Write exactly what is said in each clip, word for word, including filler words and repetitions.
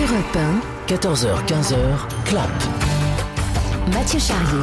Europe un, quatorze heures quinze, Clap. Mathieu Charrier.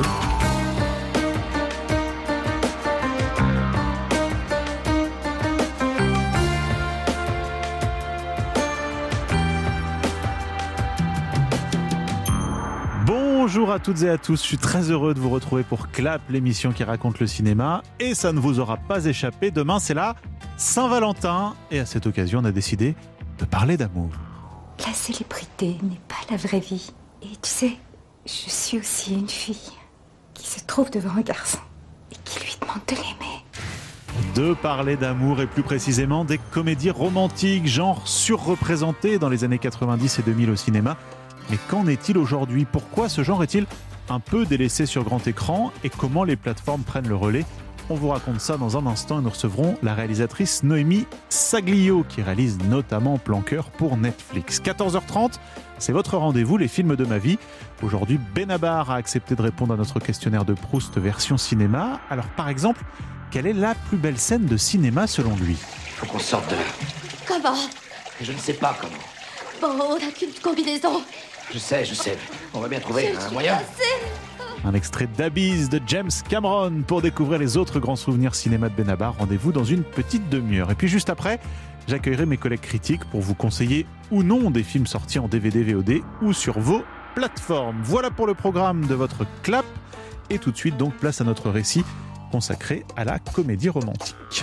Bonjour à toutes et à tous, je suis très heureux de vous retrouver pour Clap, l'émission qui raconte le cinéma. Et ça ne vous aura pas échappé, demain c'est la Saint-Valentin. Et à cette occasion, on a décidé de parler d'amour. La célébrité n'est pas la vraie vie. Et tu sais, je suis aussi une fille qui se trouve devant un garçon et qui lui demande de l'aimer. De parler d'amour et plus précisément des comédies romantiques, genre surreprésenté dans les années quatre-vingt-dix et deux mille au cinéma. Mais qu'en est-il aujourd'hui ? Pourquoi ce genre est-il un peu délaissé sur grand écran et comment les plateformes prennent le relais ? On vous raconte ça dans un instant et nous recevrons la réalisatrice Noémie Saglio qui réalise notamment Plan Cœur pour Netflix. quatorze heures trente, c'est votre rendez-vous, les films de ma vie. Aujourd'hui, Benabar a accepté de répondre à notre questionnaire de Proust version cinéma. Alors par exemple, quelle est la plus belle scène de cinéma selon lui ? Il faut qu'on sorte de là. Comment ? Je ne sais pas comment. Bon, on n'a qu'une combinaison. Je sais, je sais. On va bien trouver un moyen. Un extrait d'Abyss de James Cameron pour découvrir les autres grands souvenirs cinéma de Benabar. Rendez-vous dans une petite demi-heure. Et puis juste après, j'accueillerai mes collègues critiques pour vous conseiller ou non des films sortis en D V D, V O D ou sur vos plateformes. Voilà pour le programme de votre Clap. Et tout de suite, donc, place à notre récit consacré à la comédie romantique.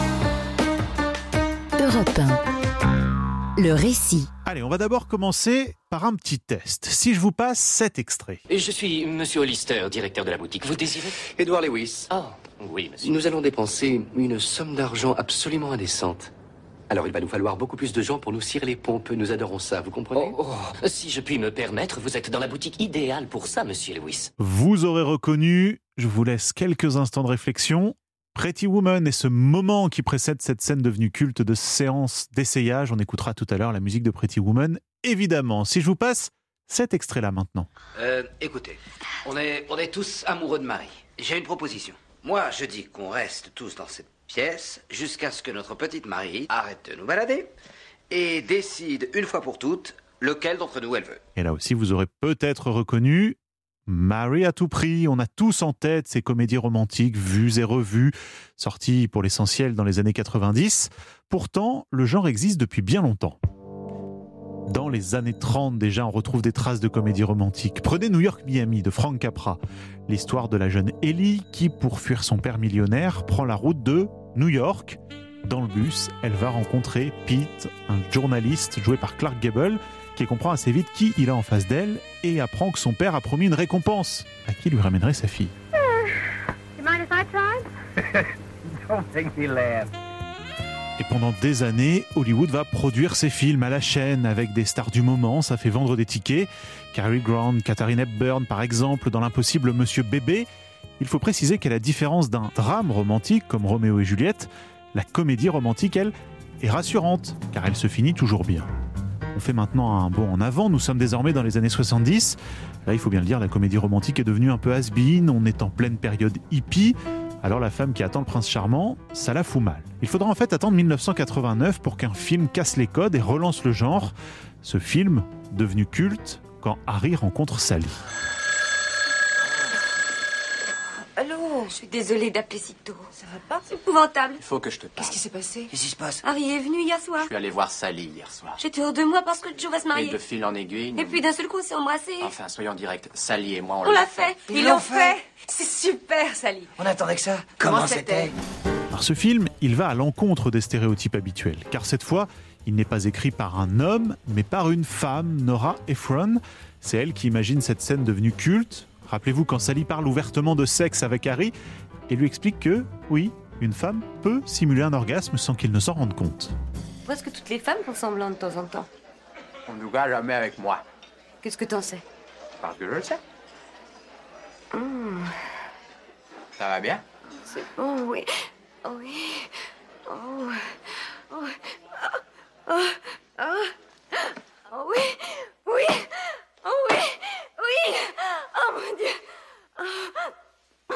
Europe un. Le récit. Allez, on va d'abord commencer par un petit test. Si je vous passe cet extrait. Je suis Monsieur Hollister, directeur de la boutique. Vous désirez ? Edward Lewis. Oh, oui, monsieur. Nous allons dépenser une somme d'argent absolument indécente. Alors il va nous falloir beaucoup plus de gens pour nous cirer les pompes. Nous adorons ça, vous comprenez ? Oh, oh, si je puis me permettre, vous êtes dans la boutique idéale pour ça, Monsieur Lewis. Vous aurez reconnu, je vous laisse quelques instants de réflexion. Pretty Woman et ce moment qui précède cette scène devenue culte de séance d'essayage. On écoutera tout à l'heure la musique de Pretty Woman, évidemment. Si je vous passe cet extrait-là maintenant. Euh, écoutez, on est, on est tous amoureux de Marie. J'ai une proposition. Moi, je dis qu'on reste tous dans cette pièce jusqu'à ce que notre petite Marie arrête de nous balader et décide une fois pour toutes lequel d'entre nous elle veut. Et là aussi, vous aurez peut-être reconnu Marie à tout prix. On a tous en tête ces comédies romantiques vues et revues, sorties pour l'essentiel dans les années quatre-vingt-dix. Pourtant, le genre existe depuis bien longtemps. Dans les années trente déjà, on retrouve des traces de comédies romantiques. Prenez New York Miami de Frank Capra. L'histoire de la jeune Ellie qui, pour fuir son père millionnaire, prend la route de New York. Dans le bus, elle va rencontrer Pete, un journaliste joué par Clark Gable, qui comprend assez vite qui il a en face d'elle et apprend que son père a promis une récompense à qui lui ramènerait sa fille. Et pendant des années, Hollywood va produire ses films à la chaîne avec des stars du moment, ça fait vendre des tickets. Cary Grant, Katharine Hepburn par exemple, dans l'impossible Monsieur Bébé. Il faut préciser qu'à la différence d'un drame romantique comme Roméo et Juliette, la comédie romantique, elle, est rassurante car elle se finit toujours bien. On fait maintenant un bond en avant, nous sommes désormais dans les années soixante-dix. Là, il faut bien le dire, la comédie romantique est devenue un peu has-been, on est en pleine période hippie. Alors la femme qui attend le prince charmant, ça la fout mal. Il faudra en fait attendre mille neuf cent quatre-vingt-neuf pour qu'un film casse les codes et relance le genre. Ce film, devenu culte, quand Harry rencontre Sally. Allô ? Je suis désolée d'appeler si tôt. Ça va pas ? C'est épouvantable. Il faut que je te parle. Qu'est-ce qui s'est passé ? Qu'est-ce qui se passe ? Harry est venu hier soir. Je suis allé voir Sally hier soir. J'étais hors de moi parce que Joe va se Et marier. de fil en aiguille. nous- Et puis d'un seul coup, on s'est embrassés. Enfin, soyons directs. Sally et moi, on, On l'a fait. Ils l'ont fait. C'est super, Sally. On attendait que ça. Comment c'était ? Alors ce film, il va à l'encontre des stéréotypes habituels, car cette fois, il n'est pas écrit par un homme, mais par une femme, Nora Ephron. C'est elle qui imagine cette scène devenue culte. Rappelez-vous quand Sally parle ouvertement de sexe avec Harry et lui explique que, oui, une femme peut simuler un orgasme sans qu'il ne s'en rende compte. Parce que toutes les femmes font semblant de temps en temps. On ne regarde jamais avec moi. Qu'est-ce que t'en sais ? Parce que je le sais. Mmh, Ça va bien ? c'est bon, oui. Oh oui. Oh. Oh. Oh. Oh. Oh oui. Oui. Oh oui. Oui. Oh mon Dieu.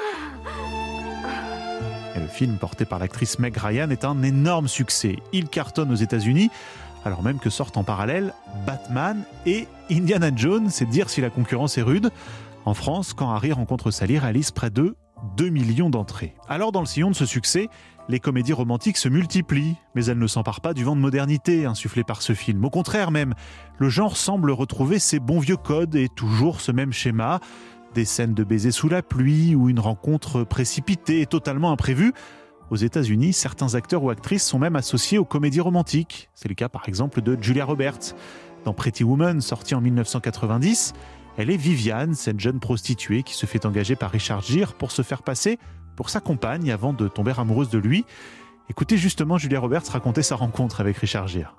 Et le film, porté par l'actrice Meg Ryan, est un énorme succès. Il cartonne aux États-Unis. alors même que sortent en parallèle Batman et Indiana Jones. C'est dire si la concurrence est rude. En France, Quand Harry rencontre Sally réalise près de deux millions d'entrées. Alors dans le sillon de ce succès, les comédies romantiques se multiplient, mais elles ne s'emparent pas du vent de modernité insufflé par ce film. Au contraire même, le genre semble retrouver ses bons vieux codes et toujours ce même schéma. Des scènes de baisers sous la pluie ou une rencontre précipitée et totalement imprévue. Aux États-Unis, certains acteurs ou actrices sont même associés aux comédies romantiques. C'est le cas par exemple de Julia Roberts. Dans Pretty Woman, sorti en dix-neuf cent quatre-vingt-dix, elle est Viviane, cette jeune prostituée qui se fait engager par Richard Gere pour se faire passer pour sa compagne avant de tomber amoureuse de lui. Écoutez justement Julia Roberts raconter sa rencontre avec Richard Gere.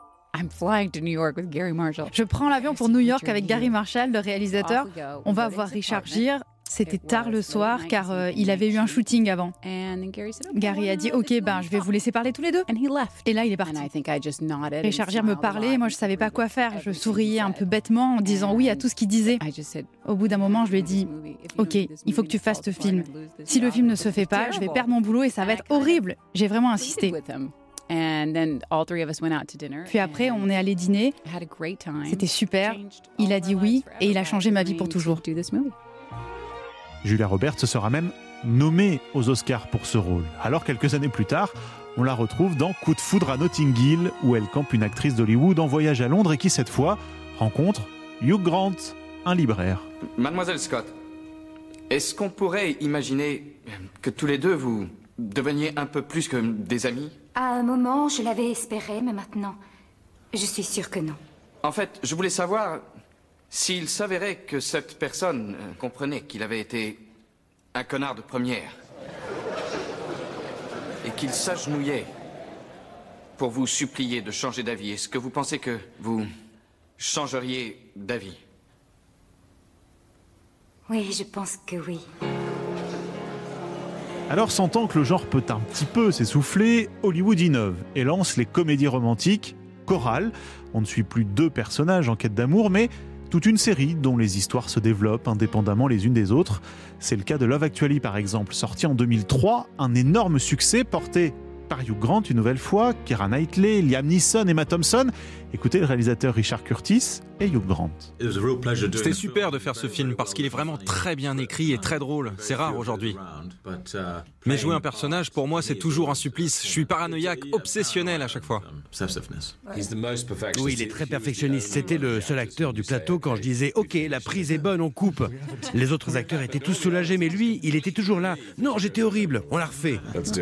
Je prends l'avion pour New York avec Gary Marshall, le réalisateur. On va voir Richard Gere. C'était tard le soir car euh, il avait eu un shooting avant. Gary a dit « Ok, ben, je vais vous laisser parler tous les deux ». Et là, il est parti. Richard Gere me parlait, moi je savais pas quoi faire. Je souriais un peu bêtement en disant oui à tout ce qu'il disait. Au bout d'un moment, je lui ai dit « Ok, il faut que tu fasses ce film. Si le film ne se fait pas, je vais perdre mon boulot et ça va être horrible ». J'ai vraiment insisté. Puis après, on est allé dîner. C'était super. Il a dit oui et il a changé ma vie pour toujours. Julia Roberts sera même nommée aux Oscars pour ce rôle. Alors, quelques années plus tard, on la retrouve dans Coup de foudre à Notting Hill, où elle campe une actrice d'Hollywood en voyage à Londres et qui, cette fois, rencontre Hugh Grant, un libraire. Mademoiselle Scott, est-ce qu'on pourrait imaginer que tous les deux, vous deveniez un peu plus que des amis ? À un moment, je l'avais espéré, mais maintenant, je suis sûre que non. En fait, je voulais savoir s'il s'avérait que cette personne euh, comprenait qu'il avait été un connard de première et qu'il s'agenouillait pour vous supplier de changer d'avis. Est-ce que vous pensez que vous changeriez d'avis ? Oui, je pense que oui. Alors, sentant que le genre peut un petit peu s'essouffler, Hollywood innove et lance les comédies romantiques chorales. On ne suit plus deux personnages en quête d'amour, mais toute une série dont les histoires se développent indépendamment les unes des autres. C'est le cas de Love Actually par exemple, sorti en deux mille trois, un énorme succès porté par Hugh Grant une nouvelle fois, Keira Knightley, Liam Neeson, Emma Thompson. Écoutez le réalisateur Richard Curtis et Hugh Grant. C'était super de faire ce film parce qu'il est vraiment très bien écrit et très drôle. C'est rare aujourd'hui. Mais jouer un personnage, pour moi, c'est toujours un supplice. Je suis paranoïaque, obsessionnel à chaque fois. Oui, il est très perfectionniste. C'était le seul acteur du plateau quand je disais « Ok, la prise est bonne, on coupe ». Les autres acteurs étaient tous soulagés, mais lui, il était toujours là. « Non, j'étais horrible, on la refait ».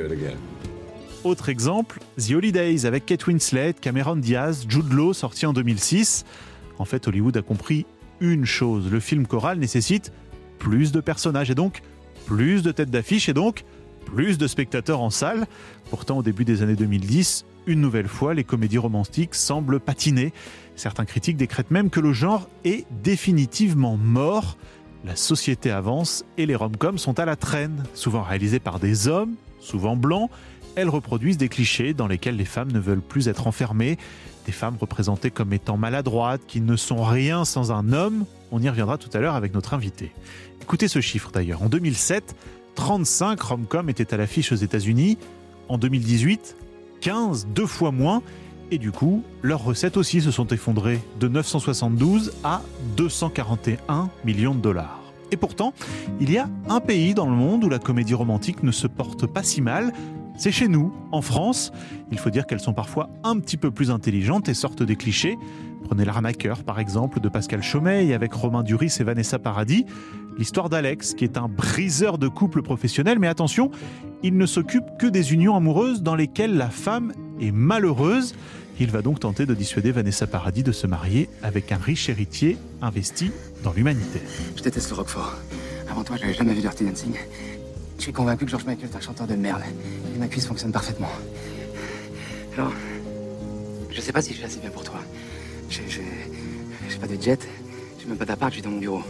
Autre exemple, The Holidays avec Kate Winslet, Cameron Diaz, Jude Law, sorti en deux mille six. En fait, Hollywood a compris une chose, le film choral nécessite plus de personnages et donc plus de têtes d'affiche et donc plus de spectateurs en salle. Pourtant, au début des années deux mille dix, une nouvelle fois, les comédies romantiques semblent patiner. Certains critiques décrètent même que le genre est définitivement mort. La société avance et les rom-coms sont à la traîne, souvent réalisées par des hommes, souvent blancs. Elles reproduisent des clichés dans lesquels les femmes ne veulent plus être enfermées, des femmes représentées comme étant maladroites, qui ne sont rien sans un homme. On y reviendra tout à l'heure avec notre invité. Écoutez ce chiffre d'ailleurs. En deux mille sept, trente-cinq rom-coms étaient à l'affiche aux États-Unis. En deux mille dix-huit, quinze, deux fois moins. Et du coup, leurs recettes aussi se sont effondrées de neuf cent soixante-douze à deux cent quarante et un millions de dollars. Et pourtant, il y a un pays dans le monde où la comédie romantique ne se porte pas si mal. C'est chez nous, en France. Il faut dire qu'elles sont parfois un petit peu plus intelligentes et sortent des clichés. Prenez L'Arnaqueur, par exemple, de Pascal Chaumeil avec Romain Duris et Vanessa Paradis. L'histoire d'Alex, qui est un briseur de couple professionnel. Mais attention, il ne s'occupe que des unions amoureuses dans lesquelles la femme est malheureuse. Il va donc tenter de dissuader Vanessa Paradis de se marier avec un riche héritier investi dans l'humanité. Je déteste le Roquefort. Avant toi, j'avais jamais vu Dirty Dancing. Je suis convaincu que George Michael est un chanteur de merde. Et ma cuisse fonctionne parfaitement. Alors, je sais pas si je suis assez bien pour toi. J'ai, j'ai, j'ai pas de jet, j'ai même pas d'appart, je suis dans mon bureau.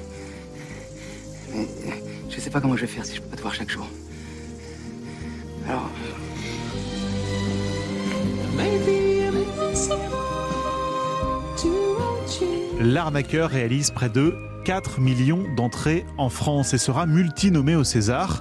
Mais je sais pas comment je vais faire si je peux pas te voir chaque jour. Alors... L'Arnaqueur réalise près de quatre millions d'entrées en France et sera multi-nommé au César.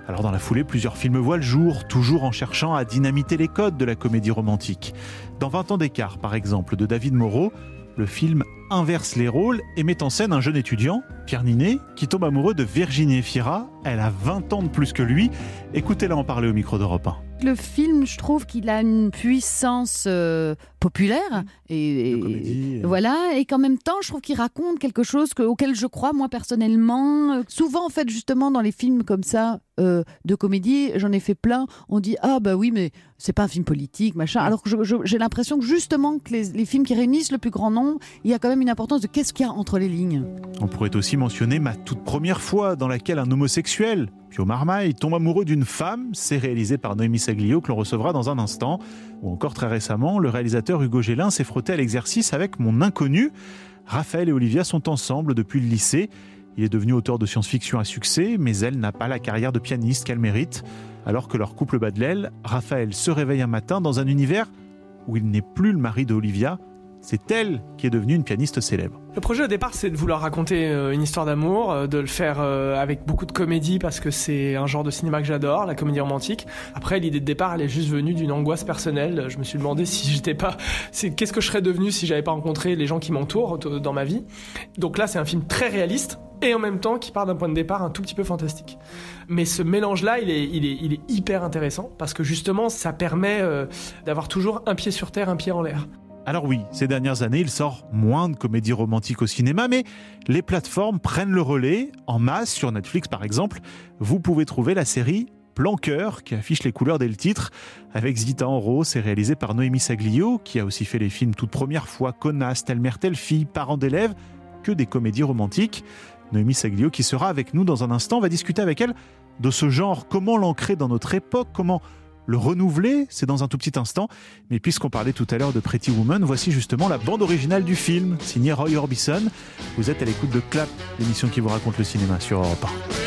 Alors dans la foulée, plusieurs films voient le jour, toujours en cherchant à dynamiter les codes de la comédie romantique. Dans vingt ans d'écart, par exemple, de David Moreau, le film inverse les rôles et met en scène un jeune étudiant, Pierre Ninet, qui tombe amoureux de Virginie Efira. Elle a vingt ans de plus que lui. Écoutez-la en parler au micro d'Europe un. Le film, je trouve qu'il a une puissance euh, populaire et, et comédie, euh... voilà, et qu'en même temps, je trouve qu'il raconte quelque chose que, auquel je crois moi personnellement. Euh, souvent, en fait, justement, dans les films comme ça euh, de comédie, j'en ai fait plein. On dit ah bah oui, mais c'est pas un film politique, machin. Alors que je, je, j'ai l'impression que justement que les, les films qui réunissent le plus grand nombre, il y a quand même une importance de qu'est-ce qu'il y a entre les lignes. On pourrait aussi mentionner Ma toute première fois, dans laquelle un homosexuel, Pio Marmaille, tombe amoureux d'une femme. C'est réalisé par Noémie Saglio, que l'on recevra dans un instant. Ou encore très récemment, le réalisateur Hugo Gélin s'est frotté à l'exercice avec Mon inconnu. Raphaël et Olivia sont ensemble depuis le lycée. Il est devenu auteur de science-fiction à succès, mais elle n'a pas la carrière de pianiste qu'elle mérite. Alors que leur couple bat de l'aile, Raphaël se réveille un matin dans un univers où il n'est plus le mari de Olivia. C'est elle qui est devenue une pianiste célèbre. Le projet au départ, c'est de vouloir raconter une histoire d'amour, de le faire avec beaucoup de comédie parce que c'est un genre de cinéma que j'adore, la comédie romantique. Après, l'idée de départ, elle est juste venue d'une angoisse personnelle. Je me suis demandé si j'étais pas, c'est qu'est-ce que je serais devenu si j'avais pas rencontré les gens qui m'entourent dans ma vie. Donc là, c'est un film très réaliste et en même temps qui part d'un point de départ un tout petit peu fantastique. Mais ce mélange-là, il est, il est, il est hyper intéressant parce que justement, ça permet euh, d'avoir toujours un pied sur terre, un pied en l'air. Alors oui, ces dernières années, il sort moins de comédies romantiques au cinéma, mais les plateformes prennent le relais. En masse, sur Netflix par exemple, vous pouvez trouver la série Plan Cœur, qui affiche les couleurs dès le titre, avec Zita Enro. C'est réalisé par Noémie Saglio, qui a aussi fait les films Toute première fois, Connasse, Telle mère, telle fille, Parents d'élèves, que des comédies romantiques. Noémie Saglio, qui sera avec nous dans un instant, on va discuter avec elle de ce genre, comment l'ancrer dans notre époque, comment le renouveler, c'est dans un tout petit instant. Mais puisqu'on parlait tout à l'heure de Pretty Woman, voici justement la bande originale du film, signée Roy Orbison. Vous êtes à l'écoute de Clap, l'émission qui vous raconte le cinéma sur Europe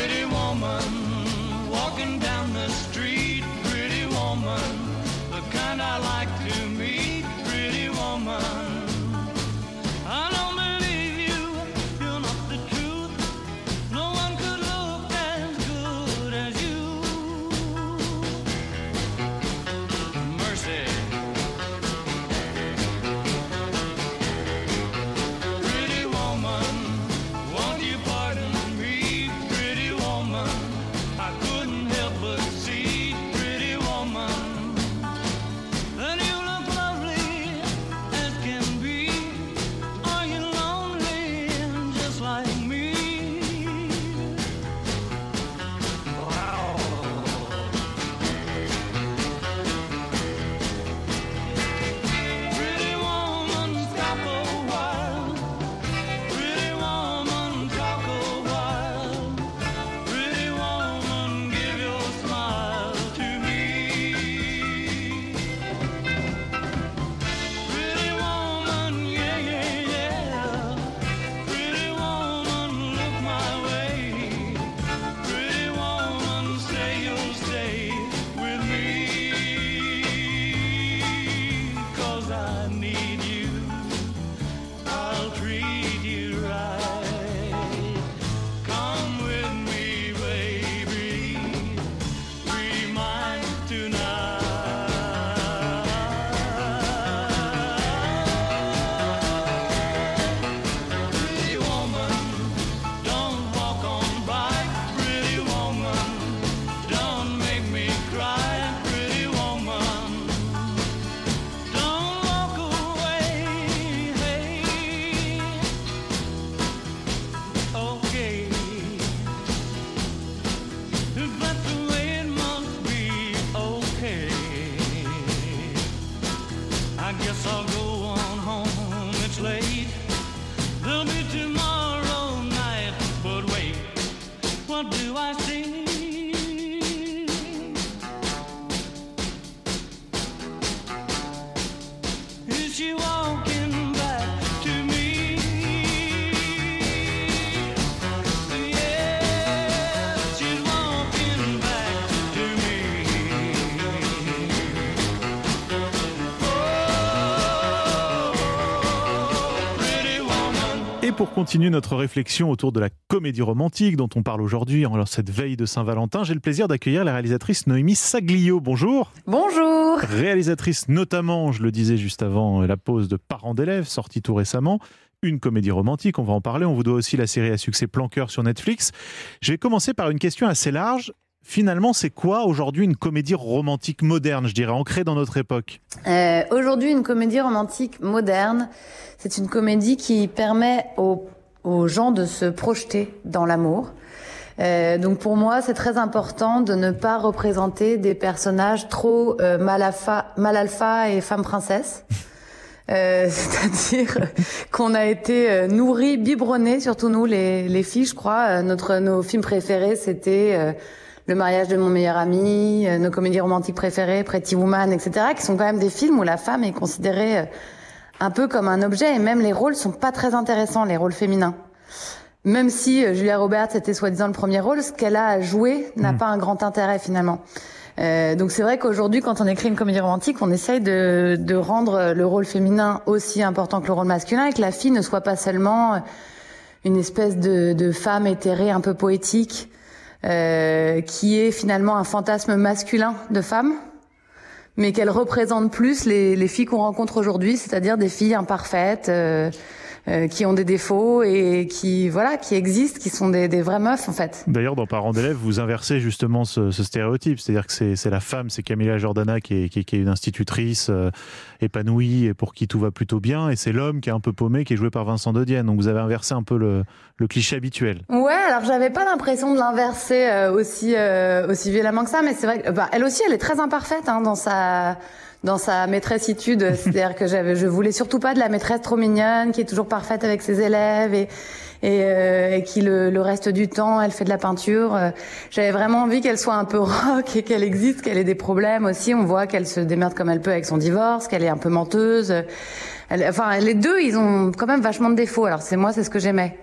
un. Et pour continuer notre réflexion autour de la comédie romantique dont on parle aujourd'hui en cette veille de Saint-Valentin, j'ai le plaisir d'accueillir la réalisatrice Noémie Saglio. Bonjour. Bonjour. Réalisatrice notamment, je le disais juste avant la pause de Parents d'élèves, sortie tout récemment. Une comédie romantique, on va en parler. On vous doit aussi la série à succès Plan Cœur sur Netflix. Je vais commencer par une question assez large. Finalement, c'est quoi aujourd'hui une comédie romantique moderne, je dirais, ancrée dans notre époque ? euh, Aujourd'hui, une comédie romantique moderne, c'est une comédie qui permet aux, aux gens de se projeter dans l'amour. Euh, donc pour moi, c'est très important de ne pas représenter des personnages trop euh, mal alpha, mal alpha et femme princesse. Euh, c'est-à-dire qu'on a été euh, nourris, biberonnés, surtout nous, les, les filles, je crois. Euh, notre, nos films préférés, c'était... Euh, Le mariage de mon meilleur ami, euh, nos comédies romantiques préférées, Pretty Woman, et cetera, qui sont quand même des films où la femme est considérée euh, un peu comme un objet, et même les rôles sont pas très intéressants, les rôles féminins. Même si euh, Julia Roberts était soi-disant le premier rôle, ce qu'elle a à jouer n'a mmh. pas un grand intérêt finalement. Euh, donc c'est vrai qu'aujourd'hui, quand on écrit une comédie romantique, on essaye de, de rendre le rôle féminin aussi important que le rôle masculin, et que la fille ne soit pas seulement une espèce de, de femme éthérée un peu poétique, Euh, qui est finalement un fantasme masculin de femme, mais qu'elle représente plus les, les filles qu'on rencontre aujourd'hui, c'est-à-dire des filles imparfaites, euh, euh, qui ont des défauts et qui voilà, qui existent, qui sont des, des vraies meufs en fait. D'ailleurs, dans Parents d'élèves, vous inversez justement ce, ce stéréotype, c'est-à-dire que c'est, c'est la femme, c'est Camilla Jordana qui est, qui est, qui est une institutrice euh, épanouie et pour qui tout va plutôt bien, et c'est l'homme qui est un peu paumé, qui est joué par Vincent de Dienne. Donc vous avez inversé un peu le, le cliché habituel. Ouais, alors j'avais pas l'impression de l'inverser euh, aussi euh, aussi violemment que ça, mais c'est vrai que bah, elle aussi, elle est très imparfaite hein, dans sa dans sa maîtressitude, c'est-à-dire que j'avais, je voulais surtout pas de la maîtresse trop mignonne, qui est toujours parfaite avec ses élèves et et, euh, et qui le, le reste du temps, elle fait de la peinture. J'avais vraiment envie qu'elle soit un peu rock et qu'elle existe, qu'elle ait des problèmes aussi. On voit qu'elle se démerde comme elle peut avec son divorce, qu'elle est un peu menteuse. Elle, enfin, les deux, ils ont quand même vachement de défauts. Alors c'est moi, c'est ce que j'aimais.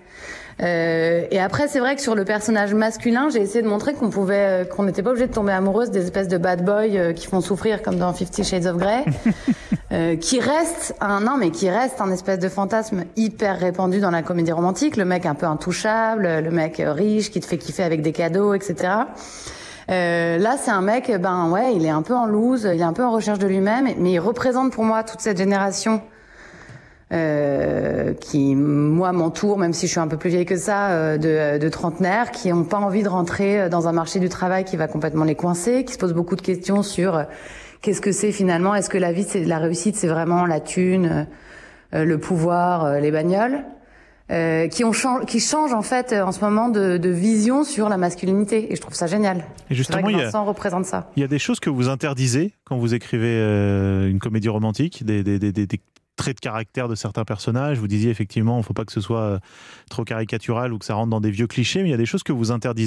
Euh, et après, c'est vrai que sur le personnage masculin, j'ai essayé de montrer qu'on pouvait, qu'on n'était pas obligé de tomber amoureuse des espèces de bad boys euh, qui font souffrir, comme dans Fifty Shades of Grey, euh, qui reste un, non, mais qui reste un espèce de fantasme hyper répandu dans la comédie romantique. Le mec un peu intouchable, le mec riche qui te fait kiffer avec des cadeaux, et cetera. Euh, là, c'est un mec, ben ouais, il est un peu en loose, il est un peu en recherche de lui-même, mais il représente pour moi toute cette génération. Euh, qui, moi, m'entoure, même si je suis un peu plus vieille que ça, euh, de, de trentenaires, qui n'ont pas envie de rentrer dans un marché du travail qui va complètement les coincer, qui se posent beaucoup de questions sur euh, qu'est-ce que c'est finalement, est-ce que la vie, c'est la réussite, c'est vraiment la thune, euh, le pouvoir, euh, les bagnoles, euh, qui ont chang- qui changent en fait en ce moment de, de vision sur la masculinité, et je trouve ça génial. Et justement, c'est vrai que il y a, Vincent représente ça. Il y a des choses que vous interdisez quand vous écrivez euh, une comédie romantique, des, des, des, des, des traits de caractère de certains personnages. Vous disiez effectivement, il ne faut pas que ce soit trop caricatural ou que ça rentre dans des vieux clichés, mais il y a des choses que vous interdisez ?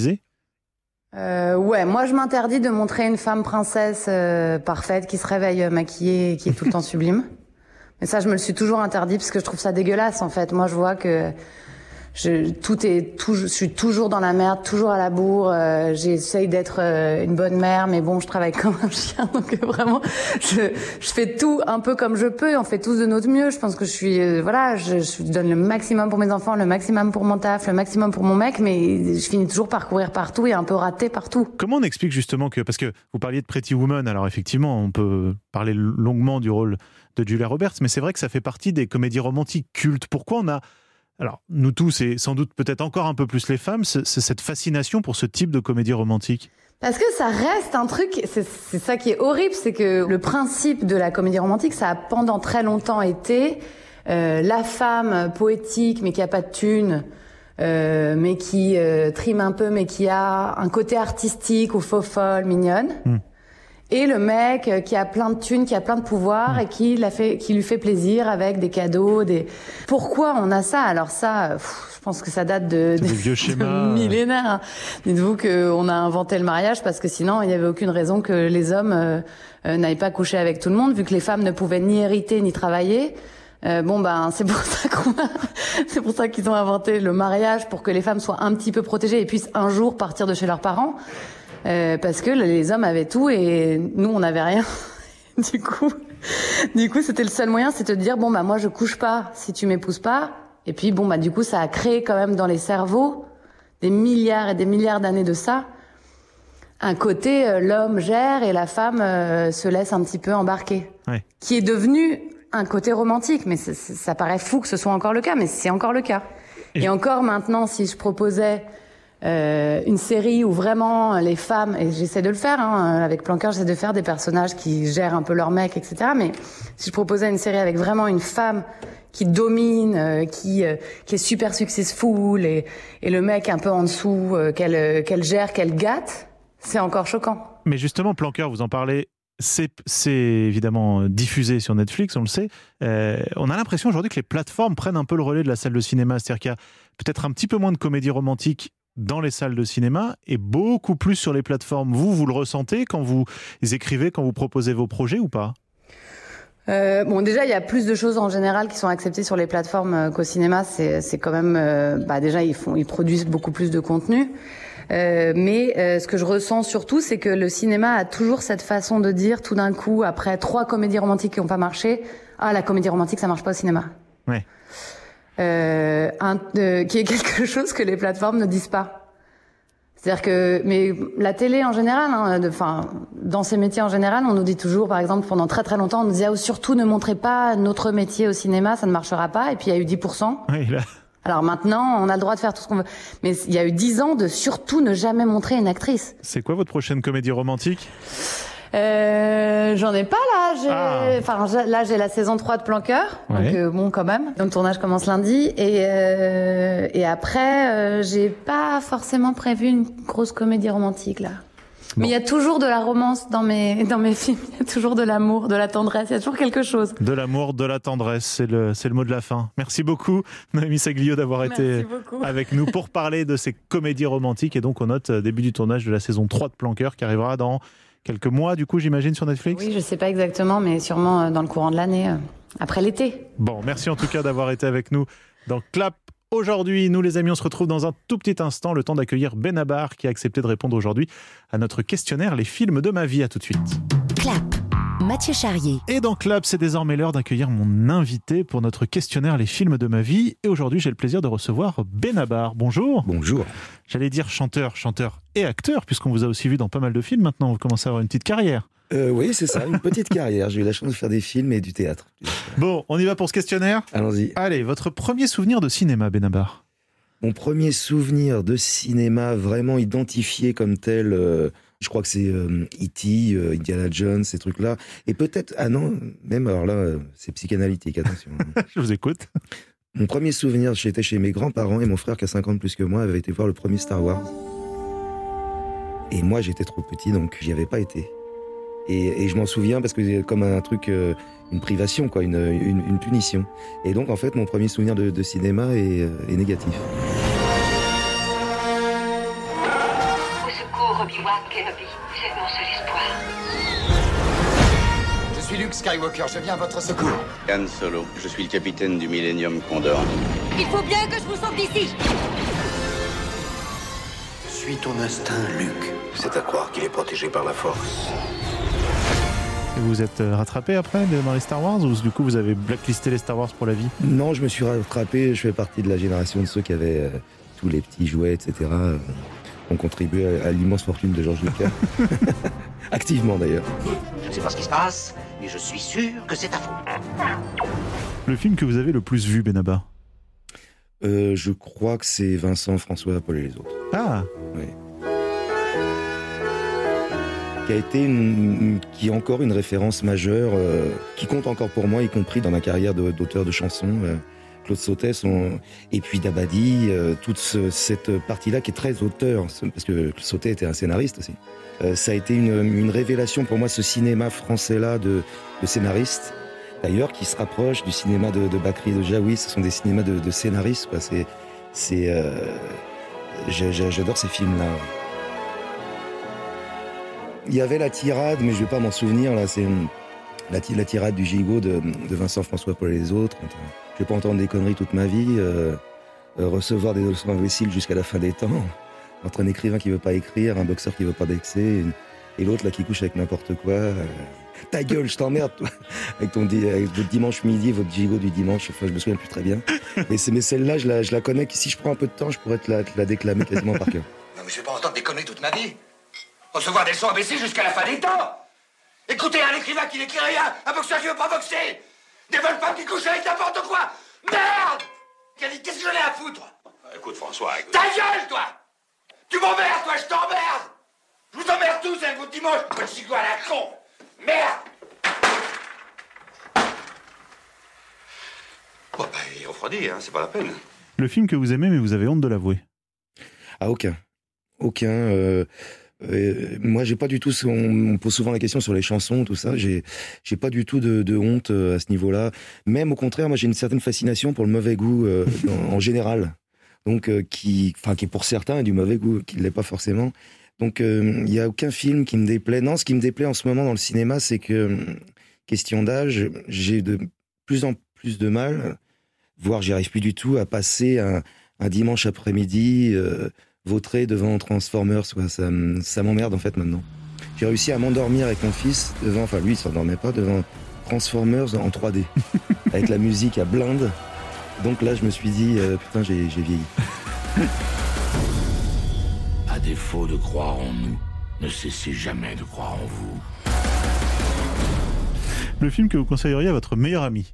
Euh, ouais, moi je m'interdis de montrer une femme princesse euh, parfaite qui se réveille maquillée et qui est tout le temps sublime. Mais ça, je me le suis toujours interdit parce que je trouve ça dégueulasse en fait. Moi, je vois que je, tout est, tout, je suis toujours dans la merde, toujours à la bourre. Euh, j'essaye d'être euh, une bonne mère, mais bon, je travaille comme un chien, donc euh, vraiment, je, je fais tout un peu comme je peux. On fait tous de notre mieux. Je pense que je suis, euh, voilà, je, je donne le maximum pour mes enfants, le maximum pour mon taf, le maximum pour mon mec, mais je finis toujours par courir partout et un peu rater partout. Comment on explique justement que, parce que vous parliez de Pretty Woman, alors effectivement, on peut parler longuement du rôle de Julia Roberts, mais c'est vrai que ça fait partie des comédies romantiques cultes. Pourquoi on a Alors, nous tous, et sans doute peut-être encore un peu plus les femmes, c'est, c'est cette fascination pour ce type de comédie romantique? Parce que ça reste un truc, c'est, c'est ça qui est horrible, c'est que le principe de la comédie romantique, ça a pendant très longtemps été euh, la femme poétique, mais qui a pas de thune, euh, mais qui euh, trime un peu, mais qui a un côté artistique ou faux folle, mignonne. Mmh. Et le mec qui a plein de thunes, qui a plein de pouvoir, mmh. et qui, l'a fait, qui lui fait plaisir avec des cadeaux, des... Pourquoi on a ça? Alors ça, pff, je pense que ça date de, de, vieux schémas, de millénaires. Hein. Dites-vous qu'on a inventé le mariage parce que sinon, il n'y avait aucune raison que les hommes euh, euh, n'aillent pas coucher avec tout le monde, vu que les femmes ne pouvaient ni hériter ni travailler. Euh, bon ben c'est pour ça qu'on a, c'est pour ça qu'ils ont inventé le mariage, pour que les femmes soient un petit peu protégées et puissent un jour partir de chez leurs parents. Euh, parce que les hommes avaient tout et nous on n'avait rien. du coup, du coup c'était le seul moyen, c'était de dire bon bah moi je couche pas si tu m'épouses pas, Et puis bon, bah du coup, ça a créé quand même dans les cerveaux, des milliards et des milliards d'années de ça, un côté euh, l'homme gère et la femme euh, se laisse un petit peu embarquer, ouais. qui est devenu un côté romantique. Mais c'est, c'est, ça paraît fou que ce soit encore le cas, mais c'est encore le cas. Et, et encore maintenant, si je proposais euh, une série où vraiment les femmes, et j'essaie de le faire, hein, avec Planqueur, j'essaie de faire des personnages qui gèrent un peu leur mec, et cetera. Mais si je proposais une série avec vraiment une femme qui domine, euh, qui euh, qui est super successful, et et le mec un peu en dessous, euh, qu'elle euh, qu'elle gère, qu'elle gâte, c'est encore choquant. Mais justement, Planqueur, vous en parlez, c'est, c'est évidemment diffusé sur Netflix, on le sait. Euh, on a l'impression aujourd'hui que les plateformes prennent un peu le relais de la salle de cinéma, c'est-à-dire qu'il y a peut-être un petit peu moins de comédie romantique dans les salles de cinéma et beaucoup plus sur les plateformes. Vous, vous le ressentez quand vous écrivez, quand vous proposez vos projets ou pas ? Euh, bon, déjà, il y a plus de choses en général qui sont acceptées sur les plateformes euh, qu'au cinéma. C'est, c'est quand même, euh, bah déjà, ils font, ils produisent beaucoup plus de contenu. Euh, mais euh, ce que je ressens surtout, c'est que le cinéma a toujours cette façon de dire, tout d'un coup, après trois comédies romantiques qui n'ont pas marché, ah, la comédie romantique, ça marche pas au cinéma. Ouais. Euh, un, euh, qui est quelque chose que les plateformes ne disent pas. C'est-à-dire que, mais la télé en général, hein, de, enfin, dans ces métiers en général, on nous dit toujours, par exemple, pendant très très longtemps, on nous disait, oh, surtout ne montrez pas notre métier au cinéma, ça ne marchera pas. Et puis il y a eu dix pour cent. Oui, là. Alors maintenant, on a le droit de faire tout ce qu'on veut. Mais il y a eu dix ans de surtout ne jamais montrer une actrice. C'est quoi votre prochaine comédie romantique ? Euh, j'en ai pas là. J'ai, ah. enfin, là j'ai la saison trois de Planqueur, ouais. donc euh, bon quand même. Donc le tournage commence lundi et euh, et après euh, j'ai pas forcément prévu une grosse comédie romantique là. Bon. Mais il y a toujours de la romance dans mes dans mes films. Il y a toujours de l'amour, de la tendresse. Il y a toujours quelque chose. De l'amour, de la tendresse, c'est le c'est le mot de la fin. Merci beaucoup, Noémie Saglio, d'avoir Merci été beaucoup. avec nous pour parler de ces comédies romantiques. Et donc on note début du tournage de la saison trois de Planqueur qui arrivera dans quelques mois, du coup, j'imagine, sur Netflix ? Oui, je sais pas exactement, mais sûrement dans le courant de l'année, après l'été. Bon, merci en tout cas d'avoir été avec nous dans Clap. Aujourd'hui, nous les amis, on se retrouve dans un tout petit instant, le temps d'accueillir Benabar qui a accepté de répondre aujourd'hui à notre questionnaire « Les films de ma vie ». À tout de suite. Clap, Mathieu Charrier. Et dans Clap, c'est désormais l'heure d'accueillir mon invité pour notre questionnaire « Les films de ma vie ». Et aujourd'hui, j'ai le plaisir de recevoir Benabar. Bonjour. Bonjour. J'allais dire chanteur, chanteur et acteur, puisqu'on vous a aussi vu dans pas mal de films. Maintenant, vous commencez à avoir une petite carrière. Euh, oui, c'est ça, une petite carrière. J'ai eu la chance de faire des films et du théâtre. Bon, on y va pour ce questionnaire ? Allons-y. Allez, votre premier souvenir de cinéma, Benabar ? Mon premier souvenir de cinéma vraiment identifié comme tel, euh, je crois que c'est euh, E T, euh, Indiana Jones, ces trucs-là. Et peut-être, ah non, même alors là, euh, c'est psychanalytique, attention. Je vous écoute. Mon premier souvenir, j'étais chez mes grands-parents et mon frère qui a cinquante plus que moi avait été voir le premier Star Wars. Et moi, j'étais trop petit, donc j'y avais pas été. Et, et je m'en souviens parce que c'est comme un truc, euh, une privation, quoi, une, une, une punition. Et donc, en fait, mon premier souvenir de, de cinéma est, euh, est négatif. Au secours, Obi-Wan Kenobi. Vous êtes mon seul espoir. Je suis Luke Skywalker, je viens à votre secours. Han Solo, je suis le capitaine du Millennium Condor. Il faut bien que je vous sauve d'ici. Suis ton instinct, Luke. C'est à croire qu'il est protégé par la Force. Et vous êtes rattrapé après dans les Star Wars ou du coup vous avez blacklisté les Star Wars pour la vie ? Non, je me suis rattrapé. Je fais partie de la génération de ceux qui avaient euh, tous les petits jouets, et cetera. Euh, ont contribué à, à l'immense fortune de George Lucas. Activement d'ailleurs. Je ne sais pas ce qui se passe, mais je suis sûr que c'est ta faute. Le film que vous avez le plus vu, Benabar ? euh, Je crois que c'est Vincent, François, Paul et les autres. Ah oui. Qui a été une, qui est encore une référence majeure, euh, qui compte encore pour moi, y compris dans ma carrière de, d'auteur de chansons. Euh, Claude Sautet, son, et puis Dabadi, euh, toute ce, cette partie-là qui est très auteur, parce que Sautet était un scénariste aussi. Euh, ça a été une, une révélation pour moi, ce cinéma français-là de, de scénaristes, d'ailleurs, qui se rapproche du cinéma de, de Bakri et de Jaoui. Ce sont des cinémas de, de scénaristes, quoi. C'est, c'est, euh, j'adore ces films-là. Il y avait la tirade, mais je ne vais pas m'en souvenir, là, c'est la, la tirade du gigot de, de Vincent, François, Paul et les autres. Je ne vais pas entendre des conneries toute ma vie, euh, euh, recevoir des leçons imbéciles jusqu'à la fin des temps, entre un écrivain qui ne veut pas écrire, un boxeur qui ne veut pas boxer, une, et l'autre là qui couche avec n'importe quoi. Euh... Ta gueule, je t'emmerde, toi, avec ton di- avec votre dimanche midi, votre gigot du dimanche. Enfin, je me souviens plus très bien. Mais, c'est, mais celle-là, je la, je la connais. Si je prends un peu de temps, je pourrais te la, te la déclamer quasiment par cœur. Non, mais je vais pas entendre des conneries toute ma vie. Recevoir des leçons A B C jusqu'à la fin des temps. Écoutez, un écrivain qui n'écrit rien, un boxeur qui veut pas boxer, des bonnes femmes qui couchent avec n'importe quoi. Merde! Qu'est-ce que j'en ai à foutre? Écoute, François, écoute. Ta gueule, toi! Tu m'emmerdes, toi, je t'emmerde! Je vous emmerde tous avec votre dimanche, votre gigot à la con! Merde! Bon, bah, il refroidit, hein, c'est pas la peine. Le film que vous aimez, mais vous avez honte de l'avouer. Ah, aucun. Aucun. Euh, euh, moi, j'ai pas du tout. On, on me pose souvent la question sur les chansons, tout ça. J'ai, j'ai pas du tout de, de honte à ce niveau-là. Même au contraire, moi, j'ai une certaine fascination pour le mauvais goût euh, en, en général. Donc, euh, qui, enfin, qui pour certains est du mauvais goût, qui ne l'est pas forcément. Donc, il euh, n'y a aucun film qui me déplaît. Non, ce qui me déplaît en ce moment dans le cinéma, c'est que, question d'âge, j'ai de plus en plus de mal, voire j'y arrive plus du tout, à passer un, un dimanche après-midi euh, vautré devant Transformers. Quoi. Ça, ça m'emmerde en fait maintenant. J'ai réussi à m'endormir avec mon fils devant, enfin lui il s'endormait pas, devant Transformers en trois D, avec la musique à blinde. Donc là, je me suis dit, euh, putain, j'ai, j'ai vieilli. À défaut de croire en nous, ne cessez jamais de croire en vous. Le film que vous conseilleriez à votre meilleur ami?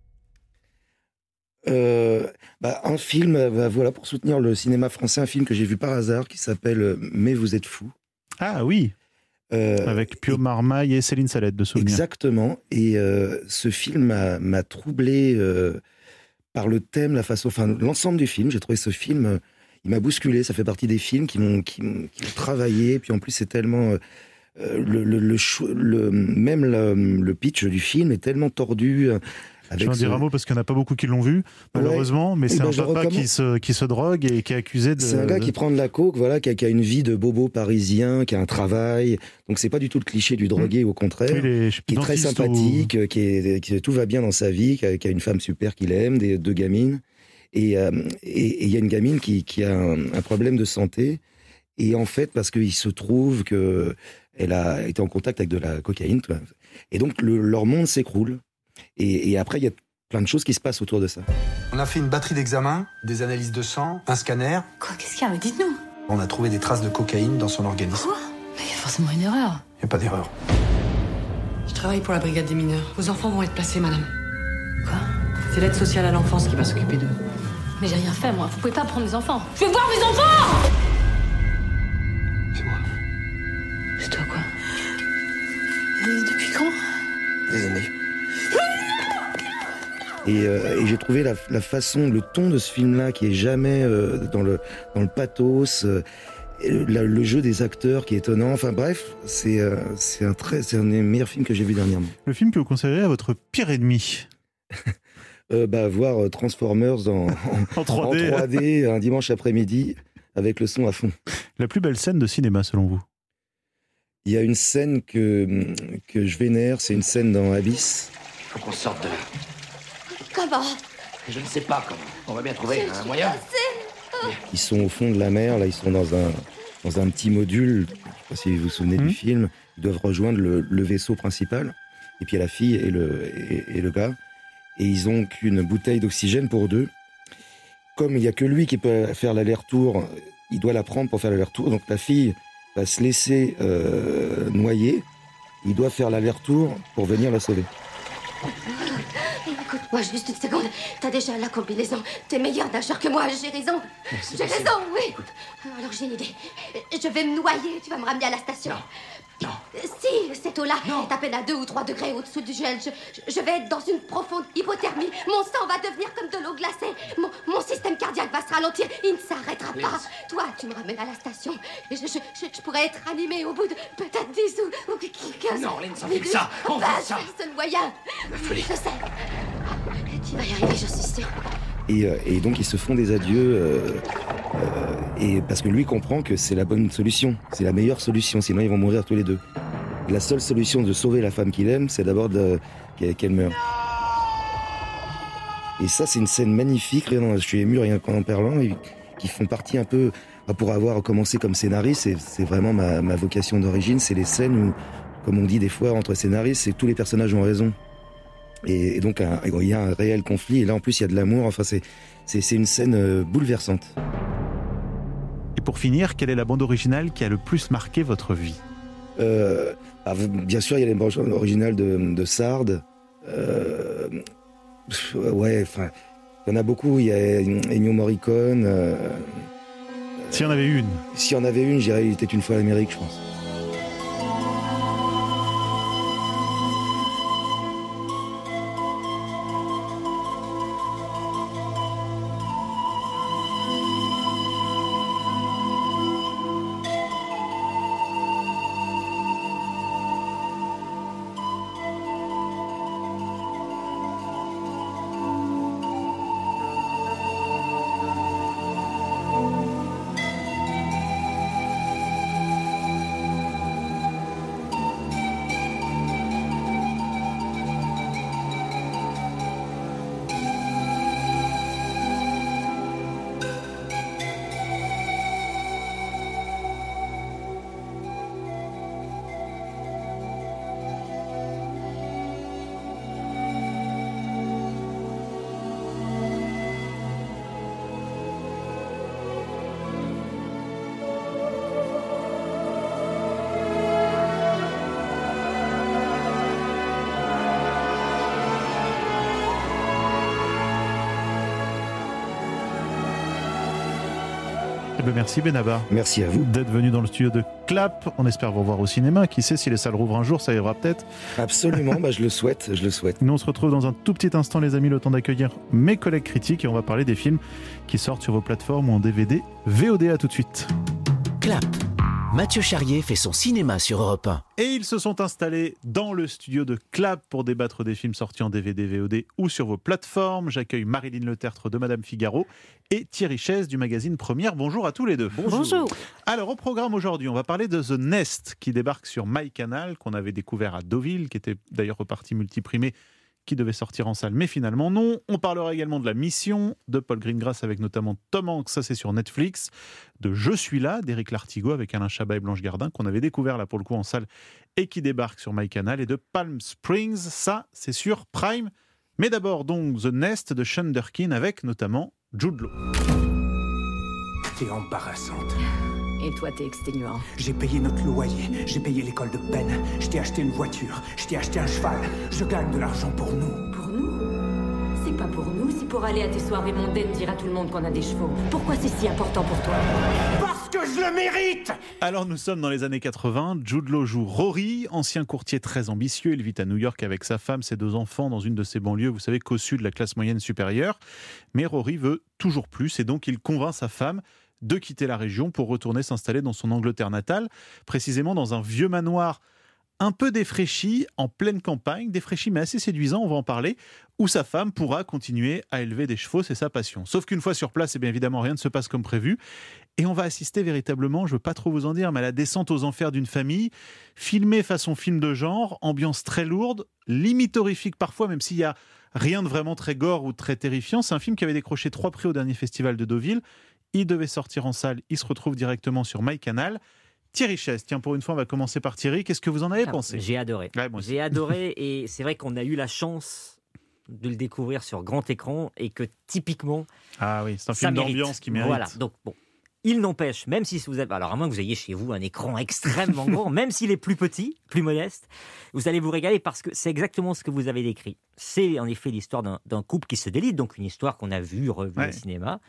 euh, bah, Un film, bah, voilà, pour soutenir le cinéma français, un film que j'ai vu par hasard qui s'appelle « Mais vous êtes fous ». Ah oui, euh, avec Pio et... Marmaille et Céline Salette de souvenir. Exactement, et euh, ce film m'a, m'a troublé euh, par le thème, la façon, enfin l'ensemble du film. J'ai trouvé ce film... Euh, il m'a bousculé, ça fait partie des films qui m'ont, qui m'ont, qui m'ont travaillé, puis en plus c'est tellement... Euh, le, le, le, le, même le, le pitch du film est tellement tordu. Euh, avec je vais en dire ce... un mot parce qu'il n'y en a pas beaucoup qui l'ont vu, malheureusement, ouais. mais c'est et un ben, papa qui se, qui se drogue et qui est accusé de... C'est un gars qui prend de la coke, voilà, qui a, qui a une vie de bobo parisien, qui a un travail, donc c'est pas du tout le cliché du drogué, mmh. au contraire, est, qui est très sympathique, ou... qui, est, qui tout va bien dans sa vie, qui a, qui a une femme super qu'il aime, des, deux gamines, et il euh, et, et y a une gamine qui, qui a un, un problème de santé, et en fait, parce qu'il se trouve qu'elle a été en contact avec de la cocaïne, et donc le, leur monde s'écroule. Et, et après, il y a plein de choses qui se passent autour de ça. On a fait une batterie d'examens, des analyses de sang, un scanner. Quoi? Qu'est-ce qu'il y a? Mais dites-nous. On a trouvé des traces de cocaïne dans son organisme. Quoi? Mais il y a forcément une erreur. Il n'y a pas d'erreur. Je travaille pour la brigade des mineurs. Vos enfants vont être placés, madame. Quoi? C'est l'aide sociale à l'enfance qui va s'occuper d'eux. Mais j'ai rien fait, moi. Vous pouvez pas prendre mes enfants. Je veux voir mes enfants! C'est moi. C'est toi, quoi? Et depuis quand? Des années. Et, euh, et j'ai trouvé la, la façon, le ton de ce film-là qui est jamais euh, dans le dans le pathos, euh, le, le jeu des acteurs qui est étonnant. Enfin bref, c'est euh, c'est un très c'est un des meilleurs films que j'ai vu dernièrement. Le film que vous conseilleriez à votre pire ennemi? euh, bah voir Transformers en, en, en, trois D. en trois D un dimanche après-midi avec le son à fond. La plus belle scène de cinéma selon vous? Il y a une scène que que je vénère, c'est une scène dans Abyss. Il faut qu'on sorte de là. Comment? Je ne sais pas comment. On va bien trouver un moyen. Ils sont au fond de la mer, là, ils sont dans un, dans un petit module. Je ne sais pas si vous vous souvenez mmh. du film. Ils doivent rejoindre le, le vaisseau principal. Et puis il y a la fille et le, et, et le gars. Et ils ont qu'une bouteille d'oxygène pour deux. Comme il n'y a que lui qui peut faire l'aller-retour, il doit la prendre pour faire l'aller-retour. Donc la fille va se laisser euh, noyer. Il doit faire l'aller-retour pour venir la sauver. Écoute-moi juste une seconde. T'as déjà la combinaison. T'es meilleur nageur que moi, j'ai raison. J'ai raison, oui. Alors j'ai une idée. Je vais me noyer, tu vas me ramener à la station. Non. Non. Si, cette eau-là est à peine à deux ou trois degrés au-dessous du gel. Je, je, je vais être dans une profonde hypothermie. Mon sang va devenir comme de l'eau glacée. Mon, mon système cardiaque va se ralentir. Il ne s'arrêtera Please. pas. Toi, tu me ramènes à la station. Et je, je, je, je pourrais être animée au bout de peut-être dix ou, ou quinze. Non, Lynn, ça fait que ça. On bah, fait ça. C'est le seul moyen. La folie. Je sais. Tu vas y arriver, je suis sûre. Et, euh, et donc ils se font des adieux, euh, euh, et parce que lui comprend que c'est la bonne solution, c'est la meilleure solution, sinon ils vont mourir tous les deux. La seule solution de sauver la femme qu'il aime, c'est d'abord de, qu'elle meure. Et ça, c'est une scène magnifique, je suis ému rien qu'en en parlant, et, qui font partie un peu, pour avoir commencé comme scénariste, c'est, c'est vraiment ma, ma vocation d'origine, c'est les scènes où, comme on dit des fois entre scénaristes, c'est que tous les personnages ont raison. Et, et donc un, il y a un réel conflit, et là en plus il y a de l'amour, enfin c'est, c'est, c'est une scène euh, bouleversante. Et pour finir, quelle est la bande originale qui a le plus marqué votre vie ? euh, bah, Bien sûr il y a les bandes originales de, de Sard, euh, ouais, enfin, il y en a beaucoup, il y a Ennio Morricone. Euh, S'il y en avait une S'il y en avait une, je dirais Il était une fois l'Amérique, je pense. Merci Benabar. Merci à vous. D'être venu dans le studio de Clap. On espère vous revoir au cinéma. Qui sait, si les salles rouvrent un jour, ça ira peut-être. Absolument, bah, je le souhaite, je le souhaite. Nous, on se retrouve dans un tout petit instant, les amis, le temps d'accueillir mes collègues critiques et on va parler des films qui sortent sur vos plateformes ou en D V D, V O D. À tout de suite. Clap. Mathieu Charrier fait son cinéma sur Europe un. Et ils se sont installés dans le studio de Clap pour débattre des films sortis en D V D, V O D ou sur vos plateformes. J'accueille Marilyn Letertre de Madame Figaro et Thierry Chaise du magazine Première. Bonjour à tous les deux. Bonjour. Bonjour. Alors au programme aujourd'hui, on va parler de The Nest qui débarque sur MyCanal, qu'on avait découvert à Deauville, qui était d'ailleurs reparti multiprimé, qui devait sortir en salle, mais finalement non. On parlera également de La Mission, de Paul Greengrass avec notamment Tom Hanks, ça c'est sur Netflix, de Je suis là, d'Éric Lartigot avec Alain Chabat et Blanche Gardin, qu'on avait découvert là pour le coup en salle et qui débarque sur MyCanal, et de Palm Springs, ça c'est sur Prime. Mais d'abord donc The Nest de Sean Durkin avec notamment Jude Law. T'es embarrassante. Et toi, t'es exténuant. J'ai payé notre loyer, j'ai payé l'école de Ben, je t'ai acheté une voiture, je t'ai acheté un cheval. Je gagne de l'argent pour nous. Pour nous? C'est pas pour nous, c'est pour aller à tes soirées mondaines dire à tout le monde qu'on a des chevaux. Pourquoi c'est si important pour toi? Parce que je le mérite! Alors nous sommes dans les années quatre-vingts, Jude Law joue Rory, ancien courtier très ambitieux. Il vit à New York avec sa femme, ses deux enfants dans une de ces banlieues, vous savez, cossues de la classe moyenne supérieure. Mais Rory veut toujours plus et donc il convainc sa femme de quitter la région pour retourner s'installer dans son Angleterre natale, précisément dans un vieux manoir un peu défraîchi, en pleine campagne, défraîchi mais assez séduisant, on va en parler, où sa femme pourra continuer à élever des chevaux, c'est sa passion. Sauf qu'une fois sur place, eh bien évidemment, rien ne se passe comme prévu, et on va assister véritablement, je ne veux pas trop vous en dire, mais à la descente aux enfers d'une famille, filmée façon film de genre, ambiance très lourde, limite horrifique parfois, même s'il y a rien de vraiment très gore ou très terrifiant. C'est un film qui avait décroché trois prix au dernier festival de Deauville. Il devait sortir en salle, il se retrouve directement sur MyCanal. Thierry Chaise, tiens, pour une fois, on va commencer par Thierry. Qu'est-ce que vous en avez ah, pensé? J'ai adoré. Ouais, J'ai adoré et c'est vrai qu'on a eu la chance de le découvrir sur grand écran et que typiquement... Ah oui, c'est un film mérite. d'ambiance qui mérite. Voilà, donc bon. Il n'empêche, même si vous avez... Alors, à moins que vous ayez chez vous un écran extrêmement grand, même s'il est plus petit, plus modeste, vous allez vous régaler parce que c'est exactement ce que vous avez décrit. C'est en effet l'histoire d'un, d'un couple qui se délite, donc une histoire qu'on a vue, revue ouais. au cinéma.